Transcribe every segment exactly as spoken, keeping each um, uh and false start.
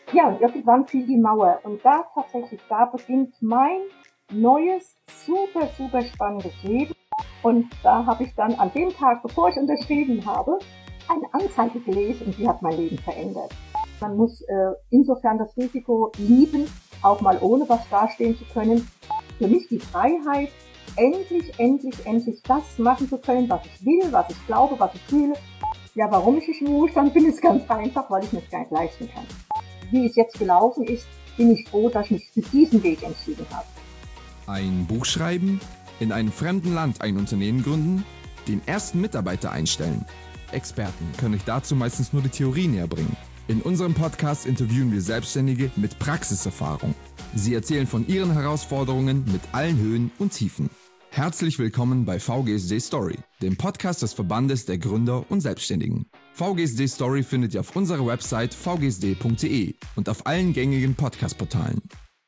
Ja, und irgendwann fiel die Mauer. Und da tatsächlich, da beginnt mein neues, super, super spannendes Leben. Und da habe ich dann an dem Tag, bevor ich unterschrieben habe, eine Anzeige gelesen und die hat mein Leben verändert. Man muss äh, insofern das Risiko lieben, auch mal ohne was dastehen zu können. Für mich die Freiheit, endlich, endlich, endlich das machen zu können, was ich will, was ich glaube, was ich fühle. Ja, warum ich nicht im Ruhestand bin, ist ganz einfach, weil ich mir das gar nicht leisten kann. Wie es jetzt gelaufen ist, bin ich froh, dass ich mich für diesen Weg entschieden habe. Ein Buch schreiben, in einem fremden Land ein Unternehmen gründen, den ersten Mitarbeiter einstellen. Experten können euch dazu meistens nur die Theorie näher bringen. In unserem Podcast interviewen wir Selbstständige mit Praxiserfahrung. Sie erzählen von ihren Herausforderungen mit allen Höhen und Tiefen. Herzlich willkommen bei V G S D Story, dem Podcast des Verbandes der Gründer und Selbstständigen. V G S D Story findet ihr auf unserer Website v g s d punkt d e und auf allen gängigen Podcast-Portalen.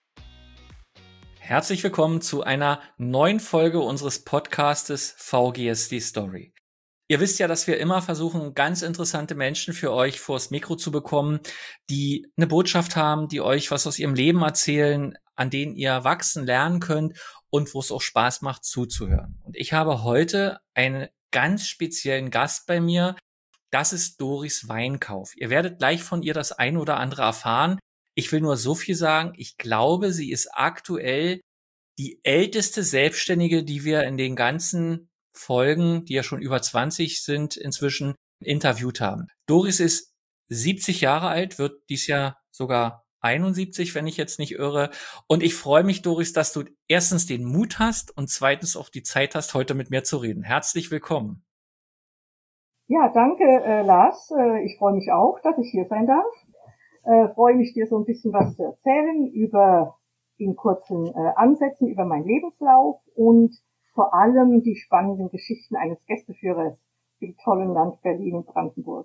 Herzlich willkommen zu einer neuen Folge unseres Podcastes V G S D Story. Ihr wisst ja, dass wir immer versuchen, ganz interessante Menschen für euch vors Mikro zu bekommen, die eine Botschaft haben, die euch was aus ihrem Leben erzählen, an denen ihr wachsen lernen könnt und wo es auch Spaß macht zuzuhören. Und ich habe heute einen ganz speziellen Gast bei mir. Das ist Doris Weinkauf. Ihr werdet gleich von ihr das ein oder andere erfahren. Ich will nur so viel sagen. Ich glaube, sie ist aktuell die älteste Selbstständige, die wir in den ganzen Folgen, die ja schon über zwanzig sind, inzwischen interviewt haben. Doris ist siebzig Jahre alt, wird dies Jahr sogar einundsiebzig, wenn ich jetzt nicht irre. Und ich freue mich, Doris, dass du erstens den Mut hast und zweitens auch die Zeit hast, heute mit mir zu reden. Herzlich willkommen. Ja, danke, äh, Lars. Äh, ich freue mich auch, dass ich hier sein darf. Äh, freue mich, dir so ein bisschen was zu erzählen über in kurzen äh, Ansätzen über meinen Lebenslauf und vor allem die spannenden Geschichten eines Gästeführers im tollen Land Berlin und Brandenburg.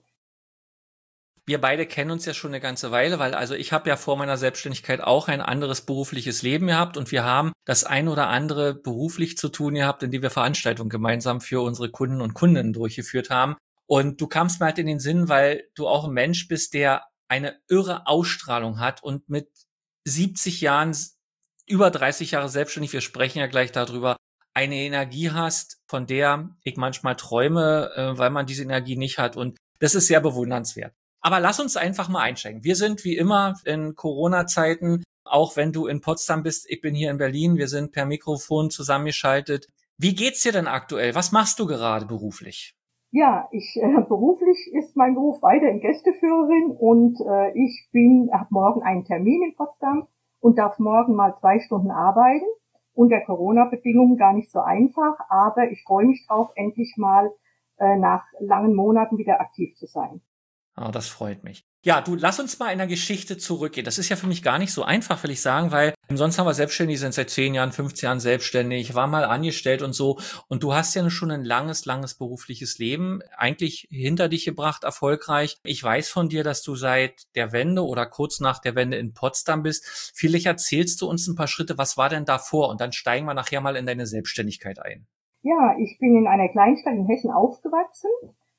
Wir beide kennen uns ja schon eine ganze Weile, weil also ich habe ja vor meiner Selbstständigkeit auch ein anderes berufliches Leben gehabt und wir haben das ein oder andere beruflich zu tun gehabt, in dem wir Veranstaltungen gemeinsam für unsere Kunden und Kundinnen durchgeführt haben. Und du kamst mir halt in den Sinn, weil du auch ein Mensch bist, der eine irre Ausstrahlung hat und mit siebzig Jahren, über dreißig Jahre selbstständig, wir sprechen ja gleich darüber, eine Energie hast, von der ich manchmal träume, äh, weil man diese Energie nicht hat. Und das ist sehr bewundernswert. Aber lass uns einfach mal einsteigen. Wir sind wie immer in Corona-Zeiten, auch wenn du in Potsdam bist, ich bin hier in Berlin, wir sind per Mikrofon zusammengeschaltet. Wie geht's dir denn aktuell? Was machst du gerade beruflich? Ja, ich äh, beruflich ist mein Beruf weiterhin Gästeführerin und äh, ich bin habe morgen einen Termin in Potsdam und darf morgen mal zwei Stunden arbeiten. Unter Corona-Bedingungen gar nicht so einfach, aber ich freue mich drauf, endlich mal äh, nach langen Monaten wieder aktiv zu sein. Ah, das freut mich. Ja, du, lass uns mal in der Geschichte zurückgehen. Das ist ja für mich gar nicht so einfach, will ich sagen, weil sonst haben wir Selbstständige, sind seit zehn Jahren, fünfzehn Jahren selbstständig, war mal angestellt und so. Und du hast ja schon ein langes, langes berufliches Leben eigentlich hinter dich gebracht, erfolgreich. Ich weiß von dir, dass du seit der Wende oder kurz nach der Wende in Potsdam bist. Vielleicht erzählst du uns ein paar Schritte, was war denn davor? Und dann steigen wir nachher mal in deine Selbstständigkeit ein. Ja, ich bin in einer Kleinstadt in Hessen aufgewachsen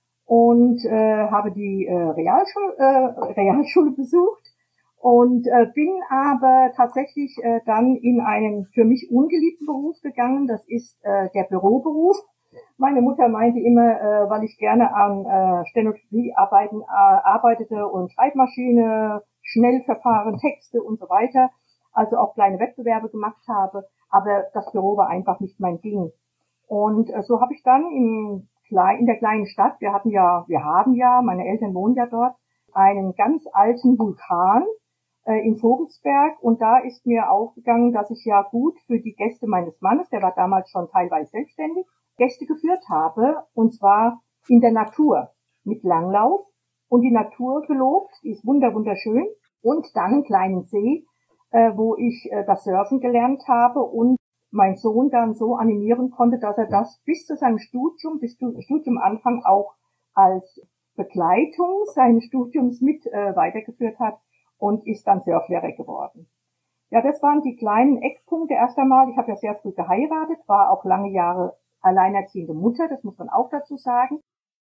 und äh, habe die äh, Realschule, äh, Realschule besucht und äh, bin aber tatsächlich äh, dann in einen für mich ungeliebten Beruf gegangen. Das ist äh, der Büroberuf. Meine Mutter meinte immer, äh, weil ich gerne an äh, Stenografiearbeiten äh, arbeitete und Schreibmaschine, Schnellverfahren, Texte und so weiter, also auch kleine Wettbewerbe gemacht habe, aber das Büro war einfach nicht mein Ding. Und äh, so habe ich dann in in der kleinen Stadt, wir hatten ja, wir haben ja, meine Eltern wohnen ja dort, einen ganz alten Vulkan äh, in Vogelsberg und da ist mir aufgegangen, dass ich ja gut für die Gäste meines Mannes, der war damals schon teilweise selbstständig, Gäste geführt habe und zwar in der Natur mit Langlauf und die Natur gelobt, die ist wunder wunderschön und dann einen kleinen See, äh, wo ich äh, das Surfen gelernt habe und mein Sohn dann so animieren konnte, dass er das bis zu seinem Studium, bis zum Studiumanfang auch als Begleitung seines Studiums mit äh, weitergeführt hat und ist dann Surflehrer geworden. Ja, das waren die kleinen Eckpunkte erst einmal. Ich habe ja sehr früh geheiratet, war auch lange Jahre alleinerziehende Mutter, das muss man auch dazu sagen.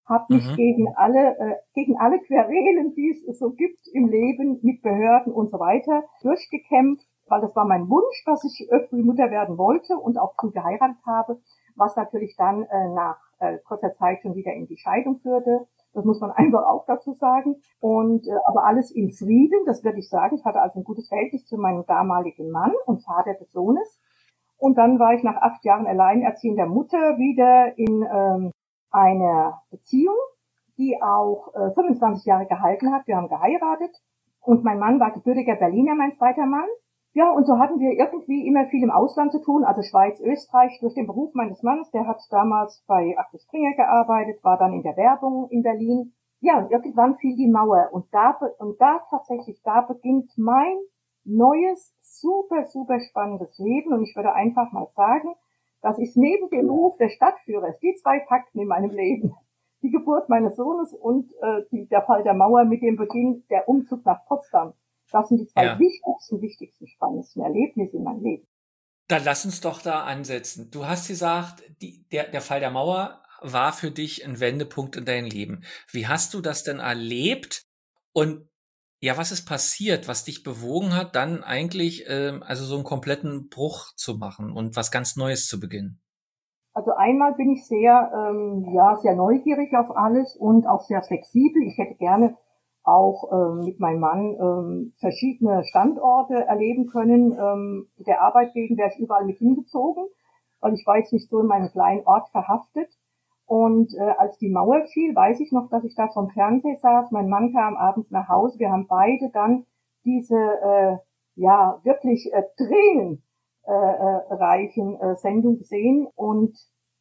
habe mich Mhm. gegen alle äh, gegen alle Querelen, die es so gibt im Leben mit Behörden und so weiter, durchgekämpft, weil das war mein Wunsch, dass ich äh, früh Mutter werden wollte und auch früh geheiratet habe, was natürlich dann äh, nach äh, kurzer Zeit schon wieder in die Scheidung führte. Das muss man einfach auch dazu sagen. Und äh, aber alles in Frieden, das würde ich sagen. Ich hatte also ein gutes Verhältnis zu meinem damaligen Mann und Vater des Sohnes. Und dann war ich nach acht Jahren alleinerziehender Mutter wieder in ähm, einer Beziehung, die auch äh, fünfundzwanzig Jahre gehalten hat. Wir haben geheiratet und mein Mann war gebürtiger Berliner, mein zweiter Mann. Ja, und so hatten wir irgendwie immer viel im Ausland zu tun, also Schweiz, Österreich, durch den Beruf meines Mannes. Der hat damals bei Axel Springer gearbeitet, war dann in der Werbung in Berlin. Ja, und irgendwann fiel die Mauer und da, und da tatsächlich, da beginnt mein neues, super, super spannendes Leben. Und ich würde einfach mal sagen, das ist neben dem Beruf des Stadtführers die zwei Fakten in meinem Leben. Die Geburt meines Sohnes und äh, die, der Fall der Mauer mit dem Beginn der Umzug nach Potsdam. Das sind die zwei Ja. wichtigsten, wichtigsten, spannendsten Erlebnisse in meinem Leben. Dann lass uns doch da ansetzen. Du hast gesagt, die, der, der Fall der Mauer war für dich ein Wendepunkt in deinem Leben. Wie hast du das denn erlebt? Und ja, was ist passiert, was dich bewogen hat, dann eigentlich ähm, also so einen kompletten Bruch zu machen und was ganz Neues zu beginnen? Also einmal bin ich sehr, ähm, ja, sehr neugierig auf alles und auch sehr flexibel. Ich hätte gerne auch ähm, mit meinem Mann ähm, verschiedene Standorte erleben können. Ähm, der Arbeit wegen wäre ich überall mit hingezogen, weil ich war jetzt nicht so in meinem kleinen Ort verhaftet. Und äh, als die Mauer fiel, weiß ich noch, dass ich da vom Fernseher saß. Mein Mann kam abends nach Hause. Wir haben beide dann diese, äh, ja, wirklich äh, Tränen äh, äh, reichen äh, Sendung gesehen. Und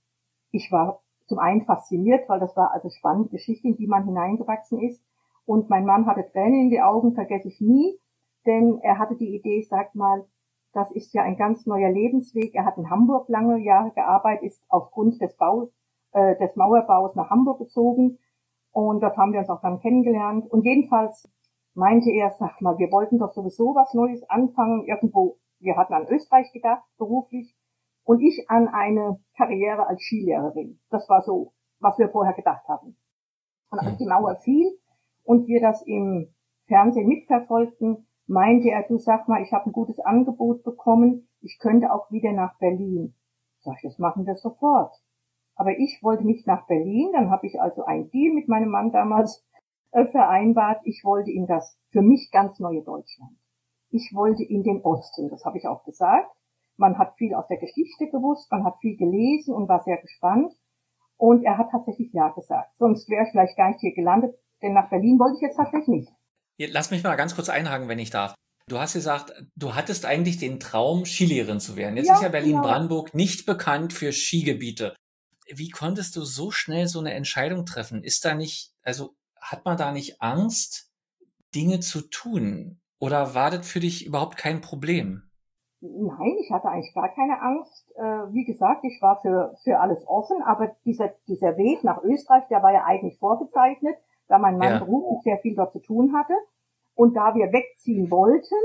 ich war zum einen fasziniert, weil das war also spannende Geschichte, in die man hineingewachsen ist. Und mein Mann hatte Tränen in die Augen, vergesse ich nie, denn er hatte die Idee, sagt mal, das ist ja ein ganz neuer Lebensweg. Er hat in Hamburg lange Jahre gearbeitet, ist aufgrund des Baus, äh, des Mauerbaus nach Hamburg gezogen. Und dort haben wir uns auch dann kennengelernt. Und jedenfalls meinte er, sag mal, wir wollten doch sowieso was Neues anfangen, irgendwo. Wir hatten an Österreich gedacht, beruflich. Und ich an eine Karriere als Skilehrerin. Das war so, was wir vorher gedacht hatten. Und als die Mauer fiel und wir das im Fernsehen mitverfolgten, meinte er, du sag mal, ich habe ein gutes Angebot bekommen, ich könnte auch wieder nach Berlin. Sag ich, das machen wir sofort. Aber ich wollte nicht nach Berlin, dann habe ich also einen Deal mit meinem Mann damals äh, vereinbart. Ich wollte in das für mich ganz neue Deutschland. Ich wollte in den Osten, das habe ich auch gesagt. Man hat viel aus der Geschichte gewusst, man hat viel gelesen und war sehr gespannt. Und er hat tatsächlich ja gesagt. Sonst wäre ich vielleicht gar nicht hier gelandet, denn nach Berlin wollte ich jetzt tatsächlich nicht. Lass mich mal ganz kurz einhaken, wenn ich darf. Du hast gesagt, du hattest eigentlich den Traum, Skilehrerin zu werden. Jetzt Ja, ist ja Berlin-Brandenburg genau. nicht bekannt für Skigebiete. Wie konntest du so schnell so eine Entscheidung treffen? Ist da nicht, also hat man da nicht Angst, Dinge zu tun? Oder war das für dich überhaupt kein Problem? Nein, ich hatte eigentlich gar keine Angst. Äh, wie gesagt, ich war für für alles offen, aber dieser dieser Weg nach Österreich, der war ja eigentlich vorgezeichnet, da mein Mann Ja. beruflich sehr viel dort zu tun hatte. Und da wir wegziehen wollten,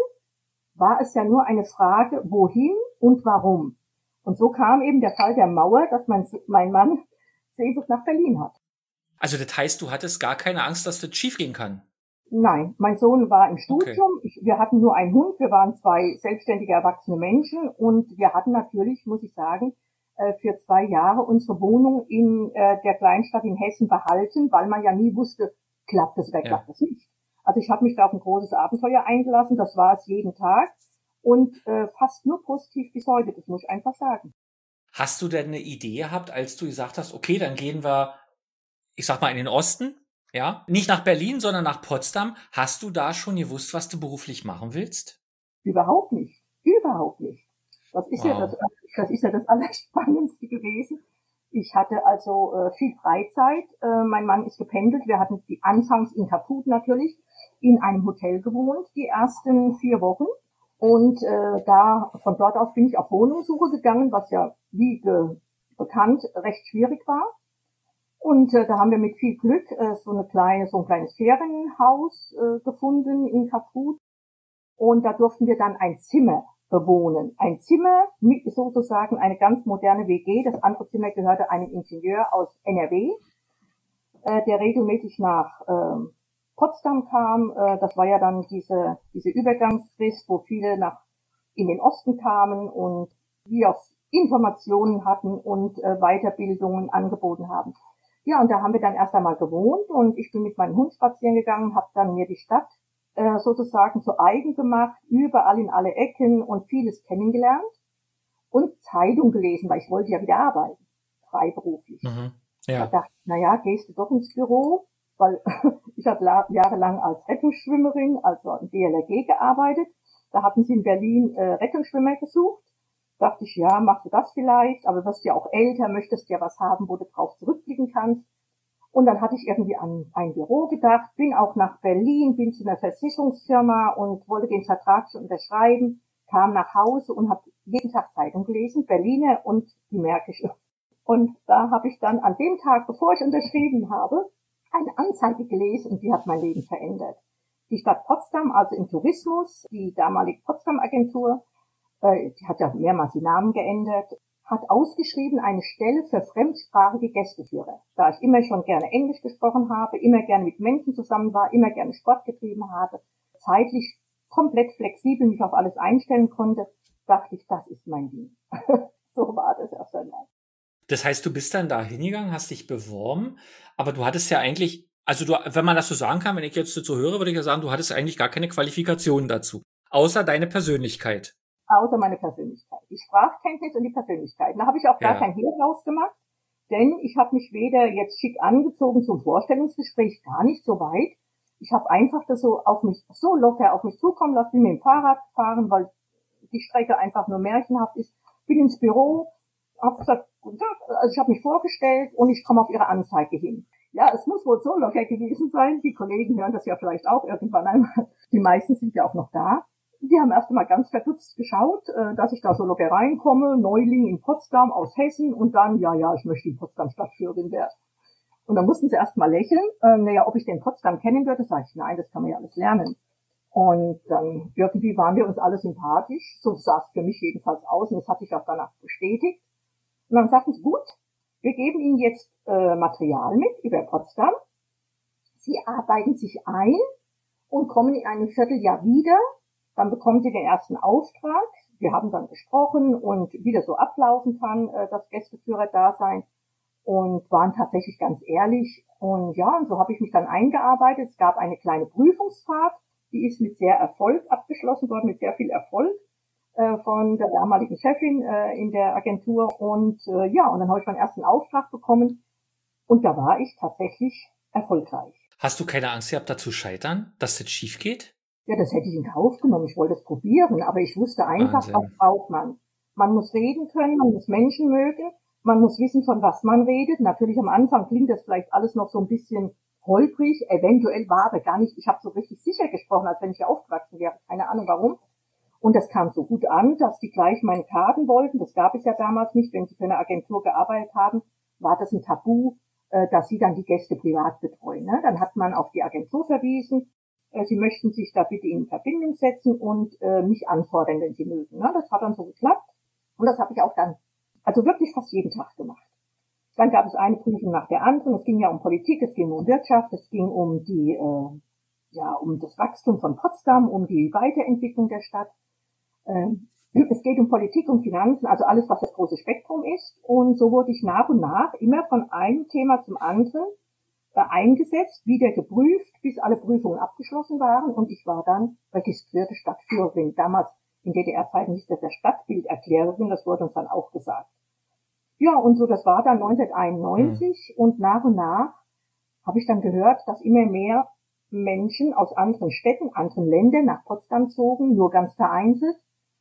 war es ja nur eine Frage, wohin und warum. Und so kam eben der Fall der Mauer, dass mein, mein Mann Sehnsucht nach Berlin hat. Also das heißt, du hattest gar keine Angst, dass das schiefgehen kann? Nein, mein Sohn war im Studium. Okay. Ich, wir hatten nur einen Hund. Wir waren zwei selbstständige erwachsene Menschen und wir hatten natürlich, muss ich sagen, äh, für zwei Jahre unsere Wohnung in äh, der Kleinstadt in Hessen behalten, weil man ja nie wusste, klappt es oder Ja. klappt es nicht. Also ich habe mich da auf ein großes Abenteuer eingelassen. Das war es jeden Tag und äh, fast nur positiv bis heute. Das muss ich einfach sagen. Hast du denn eine Idee gehabt, als du gesagt hast, okay, dann gehen wir, ich sag mal, in den Osten? Ja, nicht nach Berlin, sondern nach Potsdam. Hast du da schon gewusst, was du beruflich machen willst? Überhaupt nicht. Überhaupt nicht. Das ist ja das, Wow. das ist ja das Allerspannendste gewesen. Ich hatte also äh, viel Freizeit. Äh, mein Mann ist gependelt. Wir hatten die anfangs in Kaput natürlich in einem Hotel gewohnt, die ersten vier Wochen. Und äh, da von dort aus bin ich auf Wohnungssuche gegangen, was ja wie ge bekannt recht schwierig war. Und äh, da haben wir mit viel Glück äh, so eine kleine, so ein kleines Ferienhaus äh, gefunden in Kaput. Und da durften wir dann ein Zimmer bewohnen. Ein Zimmer mit sozusagen eine ganz moderne W G. Das andere Zimmer gehörte einem Ingenieur aus N R W. äh, der regelmäßig nach äh, Potsdam kam. Äh, das war ja dann diese diese Übergangsfrist, wo viele nach in den Osten kamen und die auch Informationen hatten und äh, Weiterbildungen angeboten haben. Ja, und da haben wir dann erst einmal gewohnt und ich bin mit meinem Hund spazieren gegangen, habe dann mir die Stadt äh, sozusagen zu eigen gemacht, überall in alle Ecken und vieles kennengelernt und Zeitung gelesen, weil ich wollte ja wieder arbeiten, freiberuflich. Mhm. Ja. Da dachte ich, naja, gehst du doch ins Büro, weil ich habe jahrelang als Rettungsschwimmerin, also im D L R G gearbeitet. Da hatten sie in Berlin äh, Rettungsschwimmer gesucht. Dachte ich, ja, machst du das vielleicht, aber wirst ja auch älter, möchtest ja was haben, wo du drauf zurückblicken kannst. Und dann hatte ich irgendwie an ein Büro gedacht, bin auch nach Berlin, bin zu einer Versicherungsfirma und wollte den Vertrag schon unterschreiben, kam nach Hause und habe jeden Tag Zeitung gelesen, Berliner und die Märkische. Und da habe ich dann an dem Tag, bevor ich unterschrieben habe, eine Anzeige gelesen und die hat mein Leben verändert. Die Stadt Potsdam, also im Tourismus, die damalige Potsdam-Agentur, äh, die hat ja mehrmals die Namen geändert, hat ausgeschrieben eine Stelle für fremdsprachige Gästeführer. Da ich immer schon gerne Englisch gesprochen habe, immer gerne mit Menschen zusammen war, immer gerne Sport getrieben habe, zeitlich komplett flexibel mich auf alles einstellen konnte, dachte ich, das ist mein Ding. So war das erst einmal. Das heißt, du bist dann da hingegangen, hast dich beworben, aber du hattest ja eigentlich, also du, wenn man das so sagen kann, wenn ich jetzt dazu höre, würde ich ja sagen, du hattest eigentlich gar keine Qualifikationen dazu, außer deine Persönlichkeit. Außer meine Persönlichkeit. Die Sprachkenntnis und die Persönlichkeit. Da habe ich auch gar ja. kein Hehl rausgemacht, denn ich habe mich weder jetzt schick angezogen zum Vorstellungsgespräch, gar nicht so weit. Ich habe einfach das so auf mich, so locker auf mich zukommen lassen, bin mit dem Fahrrad gefahren, weil die Strecke einfach nur märchenhaft ist. Bin ins Büro, habe gesagt, also ich habe mich vorgestellt und ich komme auf Ihre Anzeige hin. Ja, es muss wohl so locker gewesen sein. Die Kollegen hören das ja vielleicht auch irgendwann einmal. Die meisten sind ja auch noch da. Die haben erst einmal ganz verdutzt geschaut, dass ich da so locker reinkomme, Neuling in Potsdam aus Hessen und dann, ja, ja, ich möchte in Potsdam Stadtführerin werden. Und dann mussten sie erst mal lächeln, äh, naja, ob ich den Potsdam kennen würde, sage ich, nein, das kann man ja alles lernen. Und dann irgendwie waren wir uns alle sympathisch, so sah es für mich jedenfalls aus und das hat sich auch danach bestätigt. Und dann sagten sie, gut, wir geben Ihnen jetzt äh, Material mit über Potsdam. Sie arbeiten sich ein und kommen in einem Vierteljahr wieder. Dann bekommen Sie den ersten Auftrag. Wir haben dann gesprochen und wie das so ablaufen kann, äh, das Gästeführer-Dasein. Und waren tatsächlich ganz ehrlich. Und ja, und so habe ich mich dann eingearbeitet. Es gab eine kleine Prüfungsfahrt, die ist mit sehr Erfolg abgeschlossen worden, mit sehr viel Erfolg äh, von der damaligen Chefin äh, in der Agentur. Und äh, ja, und dann habe ich meinen ersten Auftrag bekommen. Und da war ich tatsächlich erfolgreich. Hast du keine Angst gehabt, da zu scheitern, dass das schief geht? Ja, das hätte ich in Kauf genommen. Ich wollte es probieren, aber ich wusste einfach, Wahnsinn. Was braucht man. Man muss reden können, man muss Menschen mögen, man muss wissen, von was man redet. Natürlich am Anfang klingt das vielleicht alles noch so ein bisschen holprig, eventuell war aber gar nicht, ich habe so richtig sicher gesprochen, als wenn ich hier aufgewachsen wäre, keine Ahnung warum. Und das kam so gut an, dass die gleich meine Karten wollten. Das gab es ja damals nicht, wenn sie für eine Agentur gearbeitet haben, war das ein Tabu, dass sie dann die Gäste privat betreuen. Dann hat man auf die Agentur verwiesen, sie möchten sich da bitte in Verbindung setzen und mich anfordern, wenn sie mögen. Das hat dann so geklappt und das habe ich auch dann, also wirklich fast jeden Tag gemacht. Dann gab es eine Prüfung nach der anderen. Es ging ja um Politik, es ging um Wirtschaft, es ging um die, äh, ja, um das Wachstum von Potsdam, um die Weiterentwicklung der Stadt. Ähm, es geht um Politik und Finanzen, also alles, was das große Spektrum ist. Und so wurde ich nach und nach immer von einem Thema zum anderen äh, eingesetzt, wieder geprüft, bis alle Prüfungen abgeschlossen waren. Und ich war dann registrierte Stadtführerin. Damals in D D R-Zeiten hieß das ja Stadtbilderklärerin, das wurde uns dann auch gesagt. Ja, und so, das war dann neunzehnhunderteinundneunzig mhm. und nach und nach habe ich dann gehört, dass immer mehr Menschen aus anderen Städten, anderen Ländern nach Potsdam zogen, nur ganz vereinzelt.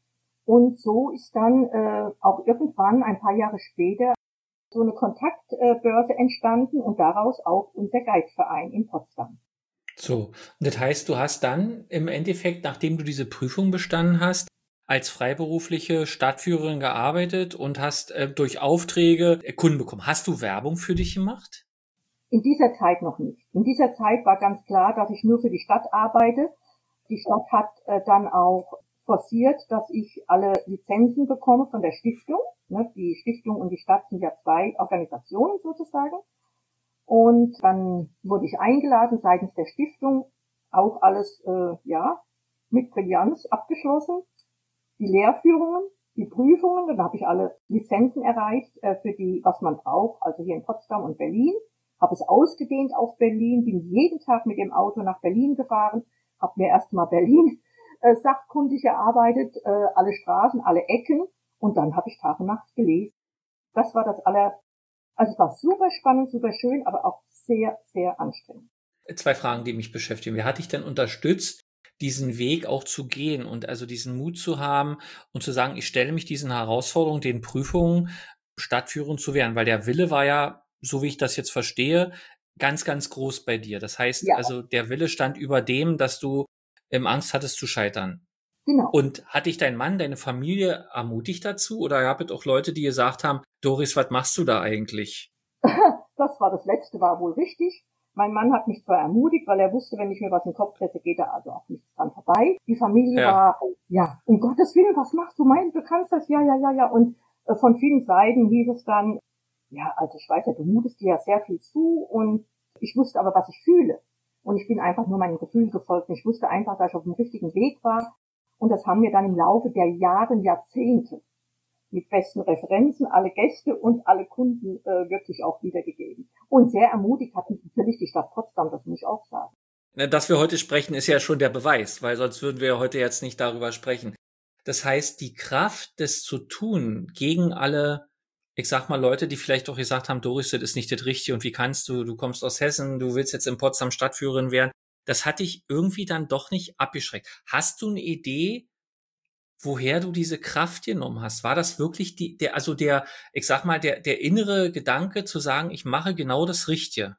Und so ist dann äh, auch irgendwann ein paar Jahre später so eine Kontaktbörse entstanden und daraus auch unser Guideverein in Potsdam. So, das heißt, du hast dann im Endeffekt, nachdem du diese Prüfung bestanden hast, als freiberufliche Stadtführerin gearbeitet und hast äh, durch Aufträge Kunden bekommen. Hast du Werbung für dich gemacht? In dieser Zeit noch nicht. In dieser Zeit war ganz klar, dass ich nur für die Stadt arbeite. Die Stadt hat äh, dann auch forciert, dass ich alle Lizenzen bekomme von der Stiftung. Ne, die Stiftung und die Stadt sind ja zwei Organisationen sozusagen. Und dann wurde ich eingeladen seitens der Stiftung, auch alles, äh, ja, mit Brillanz abgeschlossen. Die Lehrführungen, die Prüfungen, dann habe ich alle Lizenzen erreicht äh, für die, was man braucht, also hier in Potsdam und Berlin. Habe es ausgedehnt auf Berlin, bin jeden Tag mit dem Auto nach Berlin gefahren, habe mir erstmal Berlin äh, sachkundig erarbeitet, äh, alle Straßen, alle Ecken, und dann habe ich Tag und Nacht gelesen. Das war das aller, also es war super spannend, super schön, aber auch sehr, sehr anstrengend. Zwei Fragen, die mich beschäftigen. Wer hat dich denn unterstützt, diesen Weg auch zu gehen und also diesen Mut zu haben und zu sagen, ich stelle mich diesen Herausforderungen, den Prüfungen stadtführend zu werden? Weil der Wille war ja, so wie ich das jetzt verstehe, ganz, ganz groß bei dir. Das heißt, Ja, also der Wille stand über dem, dass du ähm, Angst hattest zu scheitern. genau. Und hat dich dein Mann, deine Familie ermutigt dazu? Oder gab es auch Leute, die gesagt haben, Doris, was machst du da eigentlich? Das war das Letzte, war wohl richtig. Mein Mann hat mich zwar ermutigt, weil er wusste, wenn ich mir was in den Kopf setze, geht da also auch nichts dran vorbei. Die Familie Ja. war, ja, um Gottes Willen, was machst du? Mein, du kannst das, ja, ja, ja, ja. Und äh, von vielen Seiten hieß es dann, ja, also ich weiß ja, du mutest dir ja sehr viel zu, und ich wusste aber, was ich fühle. Und ich bin einfach nur meinem Gefühl gefolgt. Und ich wusste einfach, dass ich auf dem richtigen Weg war. Und das haben wir dann im Laufe der Jahre, Jahrzehnte mit besten Referenzen alle Gäste und alle Kunden äh, wirklich auch wiedergegeben. Und sehr ermutigt hat mich natürlich die Stadt Potsdam, das muss ich auch sagen. Dass wir heute sprechen, ist ja schon der Beweis, weil sonst würden wir heute jetzt nicht darüber sprechen. Das heißt, die Kraft, das zu tun gegen alle, ich sag mal, Leute, die vielleicht auch gesagt haben, Doris, das ist nicht das Richtige und wie kannst du, du kommst aus Hessen, du willst jetzt in Potsdam Stadtführerin werden, das hat dich irgendwie dann doch nicht abgeschreckt. Hast du eine Idee, woher du diese Kraft genommen hast? War das wirklich die, der, also der, ich sag mal, der, der innere Gedanke zu sagen, ich mache genau das Richtige?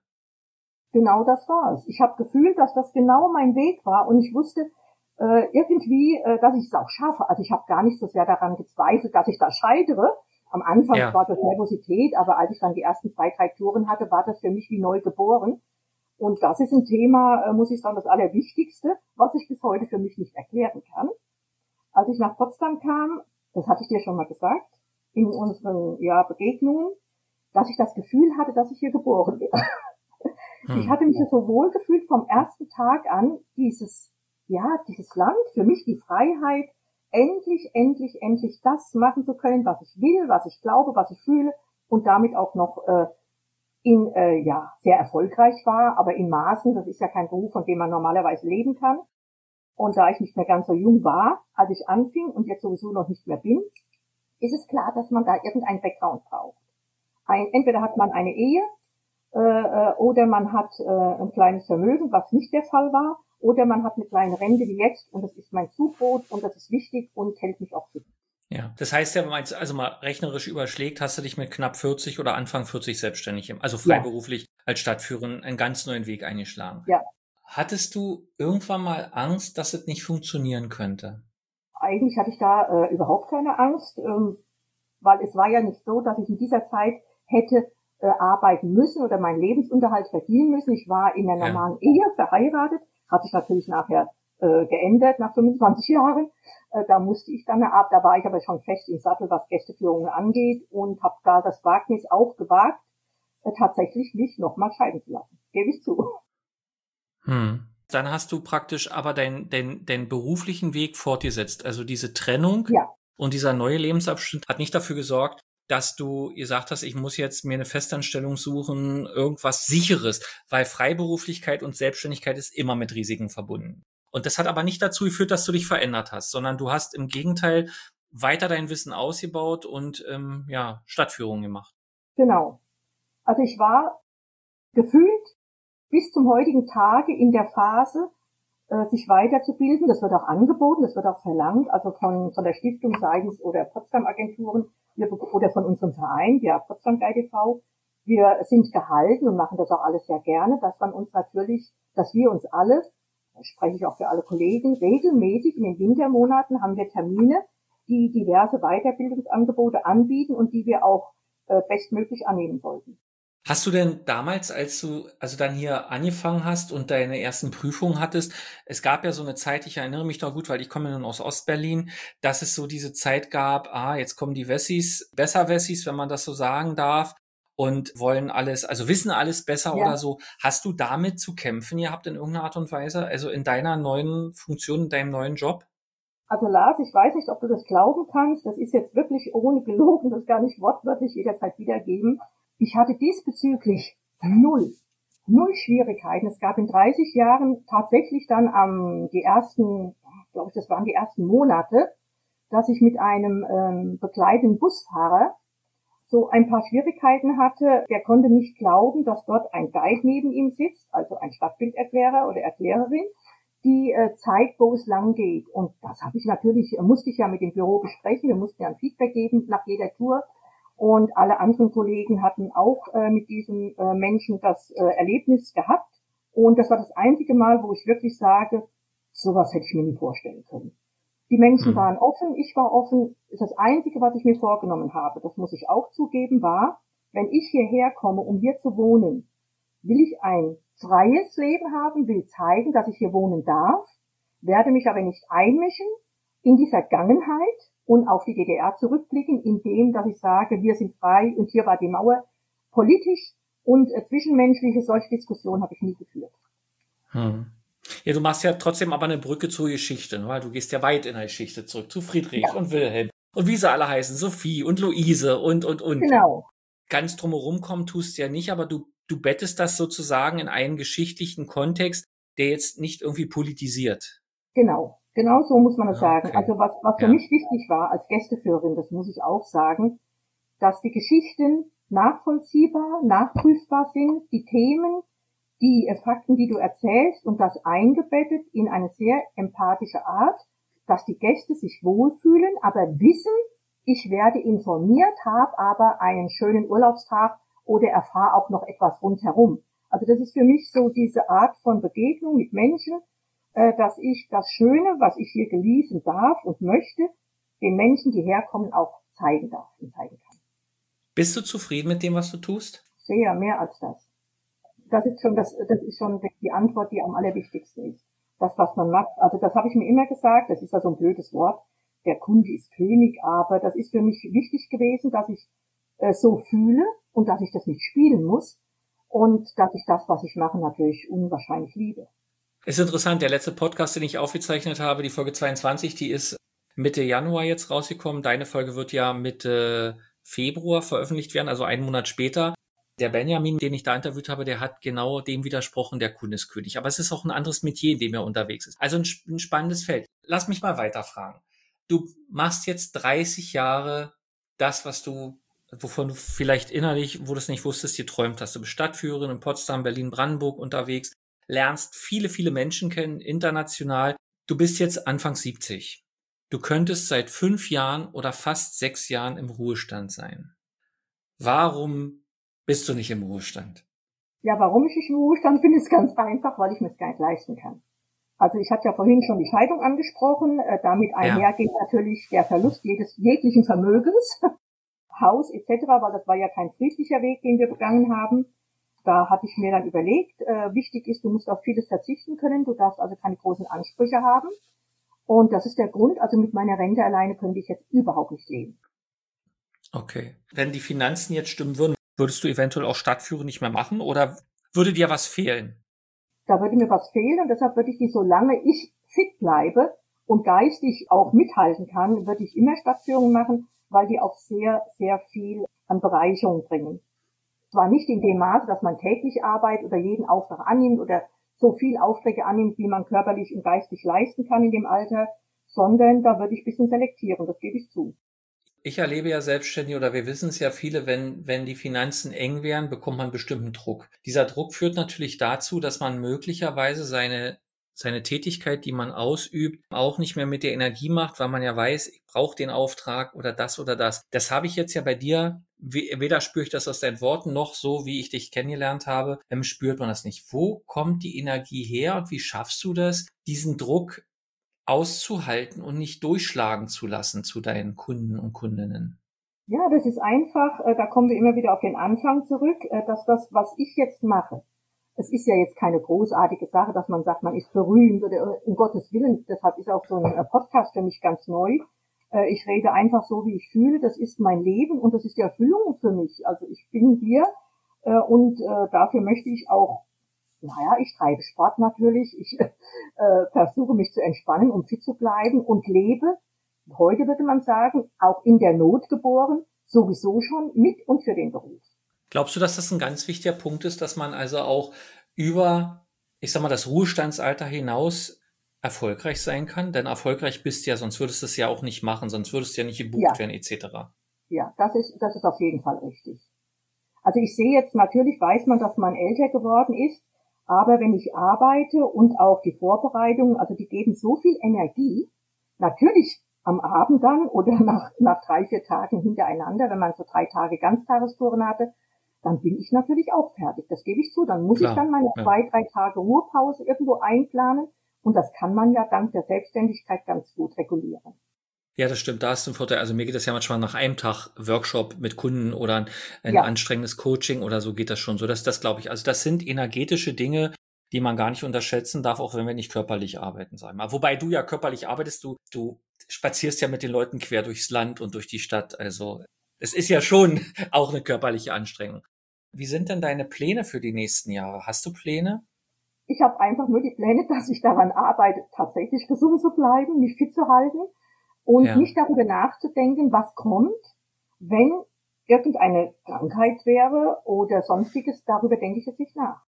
Genau das war es. Ich habe gefühlt, dass das genau mein Weg war, und ich wusste äh, irgendwie, äh, dass ich es auch schaffe. Also ich habe gar nicht so sehr daran gezweifelt, dass ich da scheitere. Am Anfang Ja. war das Nervosität, aber als ich dann die ersten zwei, drei Touren hatte, war das für mich wie neu geboren. Und das ist ein Thema, äh, muss ich sagen, das Allerwichtigste, was ich bis heute für mich nicht erklären kann. Als ich nach Potsdam kam, das hatte ich dir schon mal gesagt, in unseren ja, Begegnungen, dass ich das Gefühl hatte, dass ich hier geboren bin. Hm. Ich hatte mich so wohl gefühlt vom ersten Tag an, dieses, ja, dieses Land, für mich die Freiheit, endlich, endlich, endlich das machen zu können, was ich will, was ich glaube, was ich fühle, und damit auch noch äh, in, äh, ja, sehr erfolgreich war, aber in Maßen. Das ist ja kein Beruf, von dem man normalerweise leben kann. Und da ich nicht mehr ganz so jung war, als ich anfing und jetzt sowieso noch nicht mehr bin, ist es klar, dass man da irgendein Background braucht. Ein, entweder hat man eine Ehe, äh, oder man hat äh, ein kleines Vermögen, was nicht der Fall war, oder man hat eine kleine Rente wie jetzt, und das ist mein Zubrot und das ist wichtig und hält mich auch fit. Ja, das heißt ja, wenn man jetzt also mal rechnerisch überschlägt, hast du dich mit knapp vierzig oder Anfang vierzig selbstständig, also freiberuflich ja. als Stadtführerin einen ganz neuen Weg eingeschlagen. Ja. Hattest du irgendwann mal Angst, dass es nicht funktionieren könnte? Eigentlich hatte ich da äh, überhaupt keine Angst, ähm, weil es war ja nicht so, dass ich in dieser Zeit hätte äh, arbeiten müssen oder meinen Lebensunterhalt verdienen müssen. Ich war in einer normalen ja. Ehe verheiratet, hat sich natürlich nachher äh, geändert nach fünfundzwanzig Jahren. Äh, da musste ich dann ab, da war ich aber schon fest im Sattel, was Gästeführungen angeht, und habe da das Wagnis auch gewagt, äh, tatsächlich mich nochmal scheiden zu lassen. Gebe ich zu. Hm. Dann hast du praktisch aber deinen dein, dein beruflichen Weg fortgesetzt. Also diese Trennung ja. und dieser neue Lebensabschnitt hat nicht dafür gesorgt, dass du gesagt hast, ich muss jetzt mir eine Festanstellung suchen, irgendwas Sicheres, weil Freiberuflichkeit und Selbstständigkeit ist immer mit Risiken verbunden. Und das hat aber nicht dazu geführt, dass du dich verändert hast, sondern du hast im Gegenteil weiter dein Wissen ausgebaut und ähm, ja Stadtführungen gemacht. Genau. Also ich war gefühlt bis zum heutigen Tage in der Phase, äh, sich weiterzubilden. Das wird auch angeboten, das wird auch verlangt, also von, von der Stiftung seitens oder Potsdam-Agenturen oder von unserem Verein, der Potsdam Guide e V. Wir sind gehalten und machen das auch alles sehr gerne, dass man uns natürlich, dass wir uns alle, das spreche ich auch für alle Kollegen, regelmäßig in den Wintermonaten haben wir Termine, die diverse Weiterbildungsangebote anbieten und die wir auch äh, bestmöglich annehmen sollten. Hast du denn damals, als du also dann hier angefangen hast und deine ersten Prüfungen hattest, es gab ja so eine Zeit, ich erinnere mich noch gut, weil ich komme ja nun aus Ostberlin, dass es so diese Zeit gab, ah, jetzt kommen die Wessis, besser Wessis, wenn man das so sagen darf, und wollen alles, also wissen alles besser Ja. oder so. Hast du damit zu kämpfen gehabt in irgendeiner Art und Weise? Also in deiner neuen Funktion, in deinem neuen Job? Also Lars, ich weiß nicht, ob du das glauben kannst. Das ist jetzt wirklich ohne gelogen, das kann ich wortwörtlich jederzeit wiedergeben. Ich hatte diesbezüglich null, null Schwierigkeiten. Es gab in dreißig Jahren tatsächlich dann am die ersten, glaube ich, das waren die ersten Monate, dass ich mit einem ähm, begleitenden Busfahrer so ein paar Schwierigkeiten hatte. Der konnte nicht glauben, dass dort ein Guide neben ihm sitzt, also ein Stadtbilderklärer oder Erklärerin, die äh, zeigt, wo es lang geht. Und das habe ich natürlich, musste ich ja mit dem Büro besprechen. Wir mussten ja ein Feedback geben nach jeder Tour. Und alle anderen Kollegen hatten auch äh, mit diesem äh, Menschen das äh, Erlebnis gehabt. Und das war das einzige Mal, wo ich wirklich sage, sowas hätte ich mir nie vorstellen können. Die Menschen waren offen, ich war offen. Das Einzige, was ich mir vorgenommen habe, das muss ich auch zugeben, war, wenn ich hierher komme, um hier zu wohnen, will ich ein freies Leben haben, will zeigen, dass ich hier wohnen darf, werde mich aber nicht einmischen in die Vergangenheit und auf die D D R zurückblicken, indem, dass ich sage, wir sind frei und hier war die Mauer. Politisch und äh, zwischenmenschliche solche Diskussionen habe ich nie geführt. Hm. Ja, du machst ja trotzdem aber eine Brücke zur Geschichte, ne? Weil du gehst ja weit in der Geschichte zurück, zu Friedrich Ja. und Wilhelm und wie sie alle heißen, Sophie und Luise und, und, und. Genau. Ganz drumherum kommen tust du ja nicht, aber du, du bettest das sozusagen in einen geschichtlichen Kontext, der jetzt nicht irgendwie politisiert. Genau. Genau so muss man es Ja, sagen. okay. Also was, was für Ja. mich wichtig war als Gästeführerin, das muss ich auch sagen, dass die Geschichten nachvollziehbar, nachprüfbar sind, die Themen, die äh, Fakten, die du erzählst und das eingebettet in eine sehr empathische Art, dass die Gäste sich wohlfühlen, aber wissen, ich werde informiert, habe aber einen schönen Urlaubstag oder erfahre auch noch etwas rundherum. Also das ist für mich so diese Art von Begegnung mit Menschen, äh, dass ich das Schöne, was ich hier genießen darf und möchte, den Menschen, die herkommen, auch zeigen darf und zeigen kann. Bist du zufrieden mit dem, was du tust? Sehr, mehr als das. Das ist schon das, das ist schon die Antwort, die am allerwichtigsten ist. Das, was man macht. Also das habe ich mir immer gesagt, das ist ja so ein blödes Wort. Der Kunde ist König, aber das ist für mich wichtig gewesen, dass ich äh, so fühle und dass ich das nicht spielen muss und dass ich das, was ich mache, natürlich unwahrscheinlich liebe. Ist interessant, der letzte Podcast, den ich aufgezeichnet habe, die Folge zweiundzwanzig, die ist Mitte Januar jetzt rausgekommen. Deine Folge wird ja Mitte Februar veröffentlicht werden, also einen Monat später. Der Benjamin, den ich da interviewt habe, der hat genau dem widersprochen, der Kunde ist König. Aber es ist auch ein anderes Metier, in dem er unterwegs ist. Also ein, ein spannendes Feld. Lass mich mal weiterfragen. Du machst jetzt dreißig Jahre das, was du, wovon du vielleicht innerlich, wo du es nicht wusstest, geträumt hast. Du bist Stadtführerin in Potsdam, Berlin, Brandenburg unterwegs, lernst viele, viele Menschen kennen, international. Du bist jetzt Anfang siebzig. Du könntest seit fünf Jahren oder fast sechs Jahren im Ruhestand sein. Warum bist du nicht im Ruhestand? Ja, warum ich nicht im Ruhestand bin, ist ganz einfach, weil ich mir es gar nicht leisten kann. Also ich hatte ja vorhin schon die Scheidung angesprochen, äh, damit einhergeht ja natürlich der Verlust jedes jeglichen Vermögens, Haus et cetera, weil das war ja kein friedlicher Weg, den wir begangen haben. Da hatte ich mir dann überlegt, äh, wichtig ist, du musst auf vieles verzichten können, du darfst also keine großen Ansprüche haben. Und das ist der Grund, also mit meiner Rente alleine könnte ich jetzt überhaupt nicht leben. Okay. Wenn die Finanzen jetzt stimmen würden, würdest du eventuell auch Stadtführung nicht mehr machen oder würde dir was fehlen? Da würde mir was fehlen und deshalb würde ich die, solange ich fit bleibe und geistig auch mithalten kann, würde ich immer Stadtführungen machen, weil die auch sehr, sehr viel an Bereicherung bringen. Zwar nicht in dem Maße, dass man täglich arbeitet oder jeden Auftrag annimmt oder so viel Aufträge annimmt, wie man körperlich und geistig leisten kann in dem Alter, sondern da würde ich ein bisschen selektieren, das gebe ich zu. Ich erlebe ja selbstständig oder wir wissen es ja viele, wenn, wenn die Finanzen eng wären, bekommt man bestimmten Druck. Dieser Druck führt natürlich dazu, dass man möglicherweise seine, seine Tätigkeit, die man ausübt, auch nicht mehr mit der Energie macht, weil man ja weiß, ich brauche den Auftrag oder das oder das. Das habe ich jetzt ja bei dir, weder spüre ich das aus deinen Worten, noch so, wie ich dich kennengelernt habe, spürt man das nicht. Wo kommt die Energie her und wie schaffst du das, diesen Druck auszuhalten und nicht durchschlagen zu lassen zu deinen Kunden und Kundinnen? Ja, das ist einfach, da kommen wir immer wieder auf den Anfang zurück, dass das, was ich jetzt mache, es ist ja jetzt keine großartige Sache, dass man sagt, man ist berühmt oder um Gottes Willen, deshalb ist auch so ein Podcast für mich ganz neu. Äh, ich rede einfach so, wie ich fühle. Das ist mein Leben und das ist die Erfüllung für mich. Also ich bin hier äh, und äh, dafür möchte ich auch, naja, ich treibe Sport natürlich. Ich äh, versuche mich zu entspannen, um fit zu bleiben und lebe, heute würde man sagen, auch in der Not geboren, sowieso schon mit und für den Beruf. Glaubst du, dass das ein ganz wichtiger Punkt ist, dass man also auch über, ich sag mal, das Ruhestandsalter hinaus erfolgreich sein kann? Denn erfolgreich bist du ja, sonst würdest du es ja auch nicht machen, sonst würdest du ja nicht gebucht Ja. werden, et cetera. Ja, das ist, das ist auf jeden Fall richtig. Also ich sehe jetzt, natürlich weiß man, dass man älter geworden ist, aber wenn ich arbeite und auch die Vorbereitungen, also die geben so viel Energie, natürlich am Abend dann oder nach, nach drei, vier Tagen hintereinander, wenn man so drei Tage Ganztagestouren hatte, dann bin ich natürlich auch fertig. Das gebe ich zu. Dann muss Klar, ich dann meine ja. zwei, drei Tage Ruhepause irgendwo einplanen. Und das kann man ja dank der Selbstständigkeit ganz gut regulieren. Ja, das stimmt, da hast du einen Vorteil. Also mir geht das ja manchmal nach einem Tag Workshop mit Kunden oder ein, ein Ja. anstrengendes Coaching oder so geht das schon. So, das, das glaube ich. Also das sind energetische Dinge, die man gar nicht unterschätzen darf, auch wenn wir nicht körperlich arbeiten, sagen wir mal. Wobei du ja körperlich arbeitest, du, du spazierst ja mit den Leuten quer durchs Land und durch die Stadt. Also es ist ja schon auch eine körperliche Anstrengung. Wie sind denn deine Pläne für die nächsten Jahre? Hast du Pläne? Ich habe einfach nur die Pläne, dass ich daran arbeite, tatsächlich gesund zu bleiben, mich fit zu halten und Ja. nicht darüber nachzudenken, was kommt, wenn irgendeine Krankheit wäre oder sonstiges. Darüber denke ich jetzt nicht nach.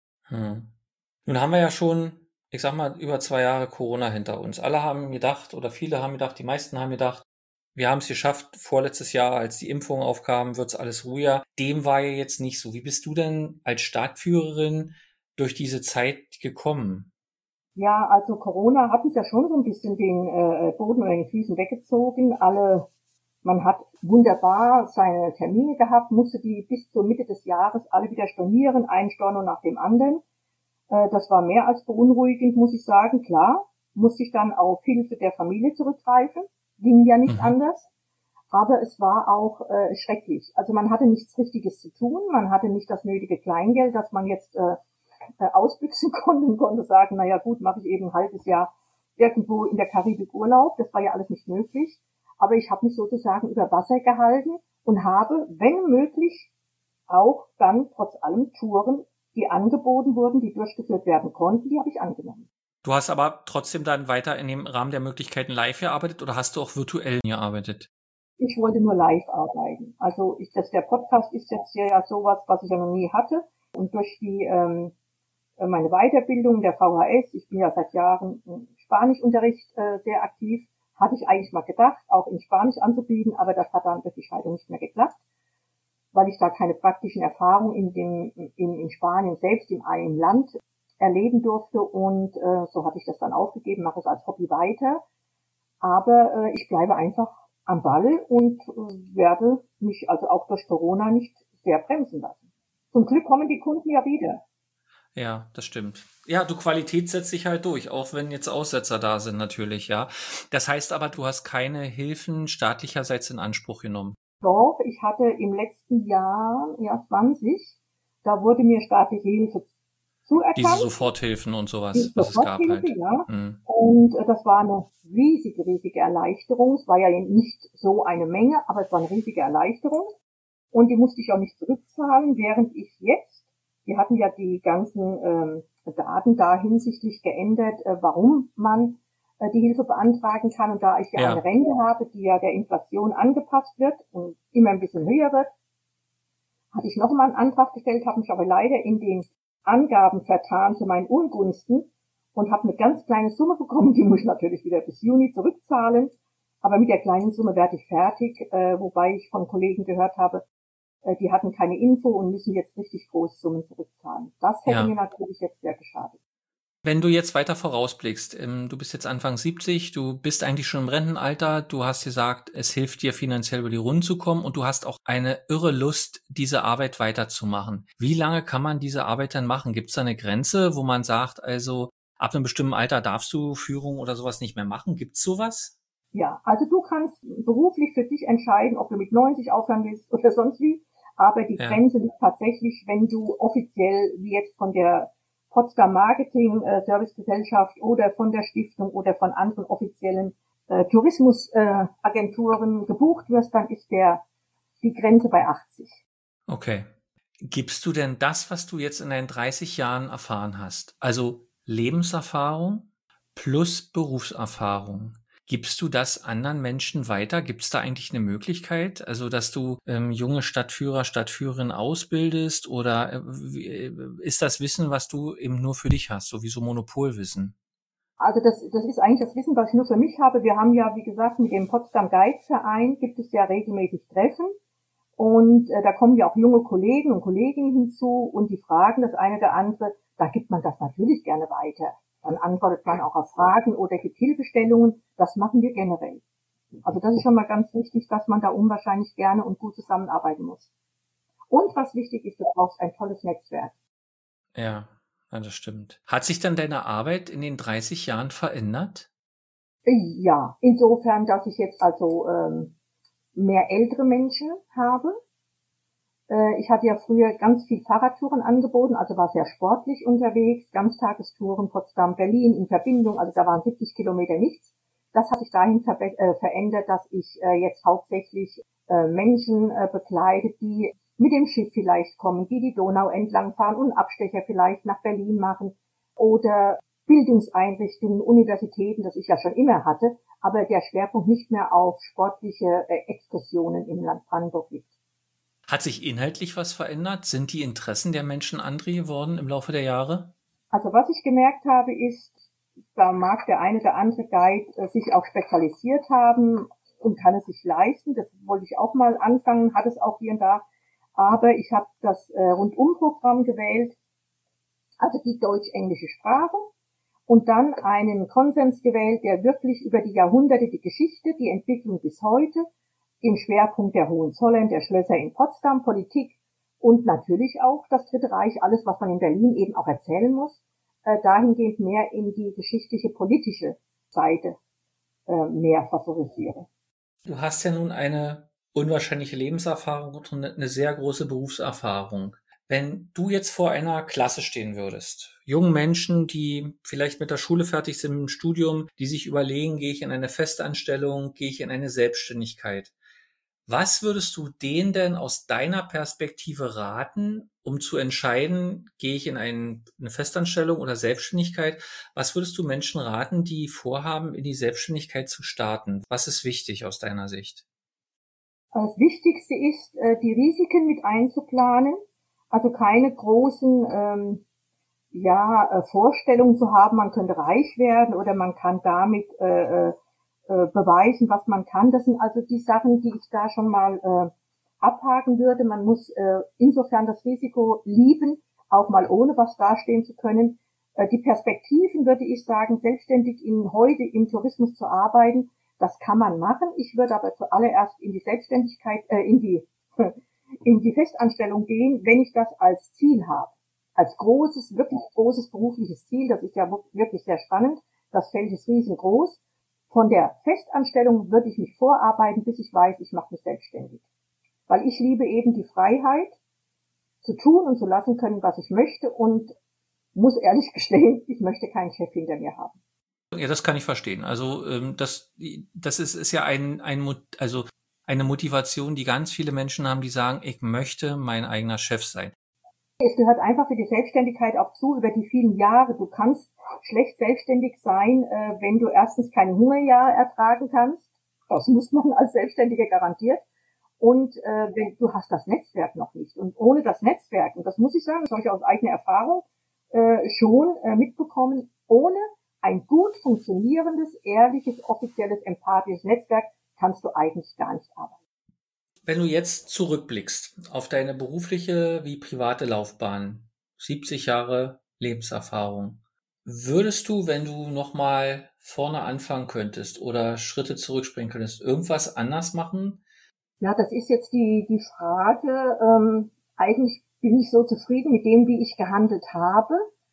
Hm. Nun haben wir ja schon, ich sag mal, über zwei Jahre Corona hinter uns. Alle haben gedacht, oder viele haben gedacht, die meisten haben gedacht, wir haben es geschafft, vorletztes Jahr, als die Impfung aufkam, wird's alles ruhiger. Dem war ja jetzt nicht so. Wie bist du denn als Starkführerin durch diese Zeit gekommen? Ja, also Corona hat uns ja schon so ein bisschen den äh, Boden oder den Füßen weggezogen. Alle, man hat wunderbar seine Termine gehabt, musste die bis zur Mitte des Jahres alle wieder stornieren, ein Storno nach dem anderen. Äh, das war mehr als beunruhigend, muss ich sagen. Klar, musste ich dann auf Hilfe der Familie zurückgreifen. Ging ja nicht Mhm. anders. Aber es war auch äh, schrecklich. Also man hatte nichts Richtiges zu tun. Man hatte nicht das nötige Kleingeld, dass man jetzt äh, äh, ausbüchsen konnte und konnte sagen, naja gut, mache ich eben ein halbes Jahr irgendwo in der Karibik Urlaub. Das war ja alles nicht möglich. Aber ich habe mich sozusagen über Wasser gehalten und habe, wenn möglich, auch dann trotz allem Touren, die angeboten wurden, die durchgeführt werden konnten, die habe ich angenommen. Du hast aber trotzdem dann weiter in dem Rahmen der Möglichkeiten live gearbeitet oder hast du auch virtuell gearbeitet? Ich wollte nur live arbeiten. Also ich, das, der Podcast ist jetzt ja sowas, was ich ja noch nie hatte. Und durch die ähm, meine Weiterbildung der V H S, ich bin ja seit Jahren im Spanischunterricht äh, sehr aktiv, hatte ich eigentlich mal gedacht, auch in Spanisch anzubieten, aber das hat dann durch die Scheidung nicht mehr geklappt, weil ich da keine praktischen Erfahrungen in dem in, in Spanien selbst im, im Land erleben durfte und äh, so habe ich das dann aufgegeben, mache es als Hobby weiter, aber äh, ich bleibe einfach am Ball und äh, werde mich also auch durch Corona nicht sehr bremsen lassen. Zum Glück kommen die Kunden ja wieder. Ja, das stimmt. Ja, du, Qualität setzt sich halt durch, auch wenn jetzt Aussetzer da sind natürlich, ja. Das heißt aber, du hast keine Hilfen staatlicherseits in Anspruch genommen. Doch, ich hatte im letzten Jahr, ja zwanzig, da wurde mir staatliche Hilfe zuerkannt. Diese Soforthilfen und sowas, Die was es gab halt. ja. Mhm. Und äh, das war eine riesige, riesige Erleichterung. Es war ja nicht so eine Menge, aber es war eine riesige Erleichterung. Und die musste ich auch nicht zurückzahlen, während ich jetzt, wir hatten ja die ganzen ähm, Daten da hinsichtlich geändert, äh, warum man äh, die Hilfe beantragen kann. Und da ich ja, Ja. eine Rente habe, die ja der Inflation angepasst wird und immer ein bisschen höher wird, hatte ich nochmal einen Antrag gestellt, habe mich aber leider in den Angaben vertan zu meinen Ungunsten und habe eine ganz kleine Summe bekommen, die muss ich natürlich wieder bis Juni zurückzahlen. Aber mit der kleinen Summe werde ich fertig, äh, wobei ich von Kollegen gehört habe, äh, die hatten keine Info und müssen jetzt richtig große Summen zurückzahlen. Das hätte Ja. mir natürlich jetzt sehr geschadet. Wenn du jetzt weiter vorausblickst, ähm, du bist jetzt Anfang siebzig, du bist eigentlich schon im Rentenalter, du hast gesagt, es hilft dir finanziell über die Runden zu kommen und du hast auch eine irre Lust, diese Arbeit weiterzumachen. Wie lange kann man diese Arbeit dann machen? Gibt es da eine Grenze, wo man sagt, also ab einem bestimmten Alter darfst du Führung oder sowas nicht mehr machen? Gibt's sowas? Ja, also du kannst beruflich für dich entscheiden, ob du mit neunzig aufhören willst oder sonst wie. Aber die Ja. Grenze liegt tatsächlich, wenn du offiziell, wie jetzt von der Potsdam Marketing äh, Service Gesellschaft oder von der Stiftung oder von anderen offiziellen äh, Tourismusagenturen äh, gebucht wirst, dann ist der die Grenze bei achtzig. Okay. Gibst du denn das, was du jetzt in deinen dreißig Jahren erfahren hast, also Lebenserfahrung plus Berufserfahrung, gibst du das anderen Menschen weiter? Gibt es da eigentlich eine Möglichkeit, also dass du ähm, junge Stadtführer, Stadtführerinnen ausbildest, oder äh, wie, äh, ist das Wissen, was du eben nur für dich hast, sowieso Monopolwissen? Also das, das ist eigentlich das Wissen, was ich nur für mich habe. Wir haben ja, wie gesagt, mit dem Potsdam Guide Verein gibt es ja regelmäßig Treffen. Und äh, da kommen ja auch junge Kollegen und Kolleginnen hinzu und die fragen das eine oder andere. Da gibt man das natürlich gerne weiter. Dann antwortet man auch auf Fragen oder gibt Hilfestellungen. Das machen wir generell. Also das ist schon mal ganz wichtig, dass man da unwahrscheinlich gerne und gut zusammenarbeiten muss. Und was wichtig ist, du brauchst ein tolles Netzwerk. Ja, ja, das stimmt. Hat sich dann deine Arbeit in den dreißig Jahren verändert? Ja, insofern, dass ich jetzt also ähm, mehr ältere Menschen habe. Äh, ich hatte ja früher ganz viel Fahrradtouren angeboten, also war sehr sportlich unterwegs, Ganztagestouren Potsdam, Berlin in Verbindung, also da waren siebzig Kilometer nichts. Das hat sich dahin ver- äh, verändert, dass ich äh, jetzt hauptsächlich äh, Menschen äh, begleite, die mit dem Schiff vielleicht kommen, die die Donau entlang fahren und Abstecher vielleicht nach Berlin machen oder Bildungseinrichtungen, Universitäten, das ich ja schon immer hatte, aber der Schwerpunkt nicht mehr auf sportliche äh, Exkursionen im Land Brandenburg liegt. Hat sich inhaltlich was verändert? Sind die Interessen der Menschen andere geworden im Laufe der Jahre? Also was ich gemerkt habe ist, da mag der eine oder andere Guide äh, sich auch spezialisiert haben und kann es sich leisten. Das wollte ich auch mal anfangen, hat es auch hier und da. Aber ich habe das äh, Rundumprogramm gewählt, also die deutsch-englische Sprache. Und dann einen Konsens gewählt, der wirklich über die Jahrhunderte die Geschichte, die Entwicklung bis heute, im Schwerpunkt der Hohenzollern, der Schlösser in Potsdam, Politik und natürlich auch das Dritte Reich, alles, was man in Berlin eben auch erzählen muss, äh, dahingehend mehr in die geschichtliche, politische Seite äh, mehr favorisiere. Du hast ja nun eine unwahrscheinliche Lebenserfahrung und eine sehr große Berufserfahrung. Wenn du jetzt vor einer Klasse stehen würdest, jungen Menschen, die vielleicht mit der Schule fertig sind, im Studium, die sich überlegen, gehe ich in eine Festanstellung, gehe ich in eine Selbstständigkeit. Was würdest du denen denn aus deiner Perspektive raten, um zu entscheiden, gehe ich in ein, eine Festanstellung oder Selbstständigkeit? Was würdest du Menschen raten, die vorhaben, in die Selbstständigkeit zu starten? Was ist wichtig aus deiner Sicht? Das Wichtigste ist, die Risiken mit einzuplanen, also keine großen ähm, ja, Vorstellungen zu haben, man könnte reich werden oder man kann damit äh, äh, beweisen, was man kann. Das sind also die Sachen, die ich da schon mal äh, abhaken würde. Man muss äh, insofern das Risiko lieben, auch mal ohne was dastehen zu können. Äh, die Perspektiven, würde ich sagen, selbstständig in heute im Tourismus zu arbeiten, das kann man machen. Ich würde aber zuallererst in die Selbstständigkeit, äh, in die in die Festanstellung gehen, wenn ich das als Ziel habe. Als großes, wirklich großes berufliches Ziel. Das ist ja wirklich sehr spannend. Das Feld ist riesengroß. Von der Festanstellung würde ich mich vorarbeiten, bis ich weiß, ich mache mich selbstständig. Weil ich liebe eben die Freiheit, zu tun und zu lassen können, was ich möchte, und muss ehrlich gestehen, ich möchte keinen Chef hinter mir haben. Ja, das kann ich verstehen. Also ähm, das, das ist, ist ja ein, ein, also eine Motivation, die ganz viele Menschen haben, die sagen, ich möchte mein eigener Chef sein. Es gehört einfach für die Selbstständigkeit auch zu, über die vielen Jahre. Du kannst schlecht selbstständig sein, äh, wenn du erstens keine Hungerjahre ertragen kannst. Das muss man als Selbstständiger garantiert. Und äh, wenn, du hast das Netzwerk noch nicht. Und ohne das Netzwerk, und das muss ich sagen, das habe ich aus eigener Erfahrung äh, schon äh, mitbekommen, ohne ein gut funktionierendes, ehrliches, offizielles, empathisches Netzwerk kannst du eigentlich gar nicht arbeiten. Wenn du jetzt zurückblickst auf deine berufliche wie private Laufbahn, siebzig Jahre Lebenserfahrung, würdest du, wenn du nochmal vorne anfangen könntest oder Schritte zurückspringen könntest, irgendwas anders machen? Ja, das ist jetzt die die Frage. Ähm, eigentlich bin ich so zufrieden mit dem, wie ich gehandelt habe.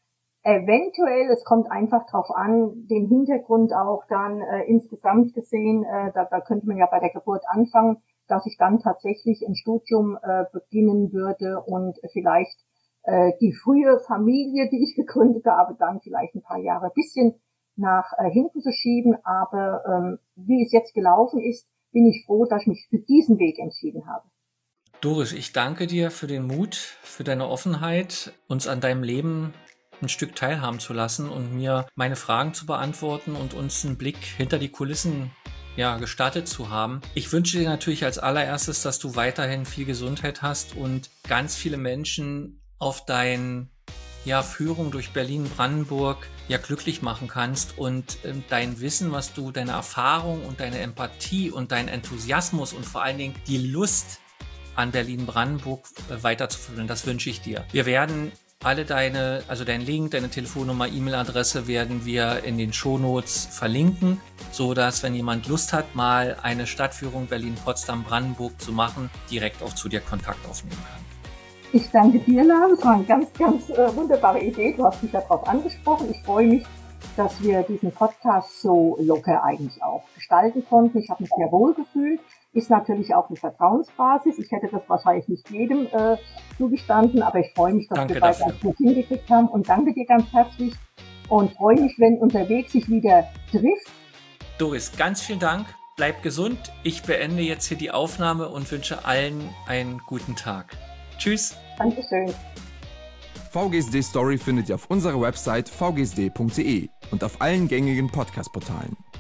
Eventuell, es kommt einfach drauf an, den Hintergrund auch dann äh, insgesamt gesehen, äh, da, da könnte man ja bei der Geburt anfangen, dass ich dann tatsächlich ein Studium äh, beginnen würde und vielleicht äh, die frühe Familie, die ich gegründet habe, dann vielleicht ein paar Jahre ein bisschen nach äh, hinten zu schieben. Aber ähm, wie es jetzt gelaufen ist, bin ich froh, dass ich mich für diesen Weg entschieden habe. Doris, ich danke dir für den Mut, für deine Offenheit, uns an deinem Leben ein Stück teilhaben zu lassen und mir meine Fragen zu beantworten und uns einen Blick hinter die Kulissen ja, gestattet zu haben. Ich wünsche dir natürlich als allererstes, dass du weiterhin viel Gesundheit hast und ganz viele Menschen auf dein ja, Führung durch Berlin-Brandenburg ja glücklich machen kannst und äh, dein Wissen, was du, deine Erfahrung und deine Empathie und dein Enthusiasmus und vor allen Dingen die Lust an Berlin-Brandenburg äh, weiterzuführen. Das wünsche ich dir. Wir werden alle deine, also dein Link, deine Telefonnummer, E-Mail-Adresse werden wir in den Shownotes verlinken, so dass, wenn jemand Lust hat, mal eine Stadtführung Berlin-Potsdam-Brandenburg zu machen, direkt auch zu dir Kontakt aufnehmen kann. Ich danke dir, Lars. Das war eine ganz, ganz äh, wunderbare Idee. Du hast mich darauf angesprochen. Ich freue mich, dass wir diesen Podcast so locker eigentlich auch gestalten konnten. Ich habe mich sehr wohl gefühlt. Ist natürlich auch eine Vertrauensbasis. Ich hätte das wahrscheinlich nicht jedem äh, zugestanden, aber ich freue mich, dass danke wir beide das gut hingekriegt haben und danke dir ganz herzlich und freue mich, wenn unser Weg sich wieder trifft. Doris, ganz vielen Dank. Bleib gesund. Ich beende jetzt hier die Aufnahme und wünsche allen einen guten Tag. Tschüss. Dankeschön. V G S D Story findet ihr auf unserer Website v g s d punkt d e und auf allen gängigen Podcast-Portalen.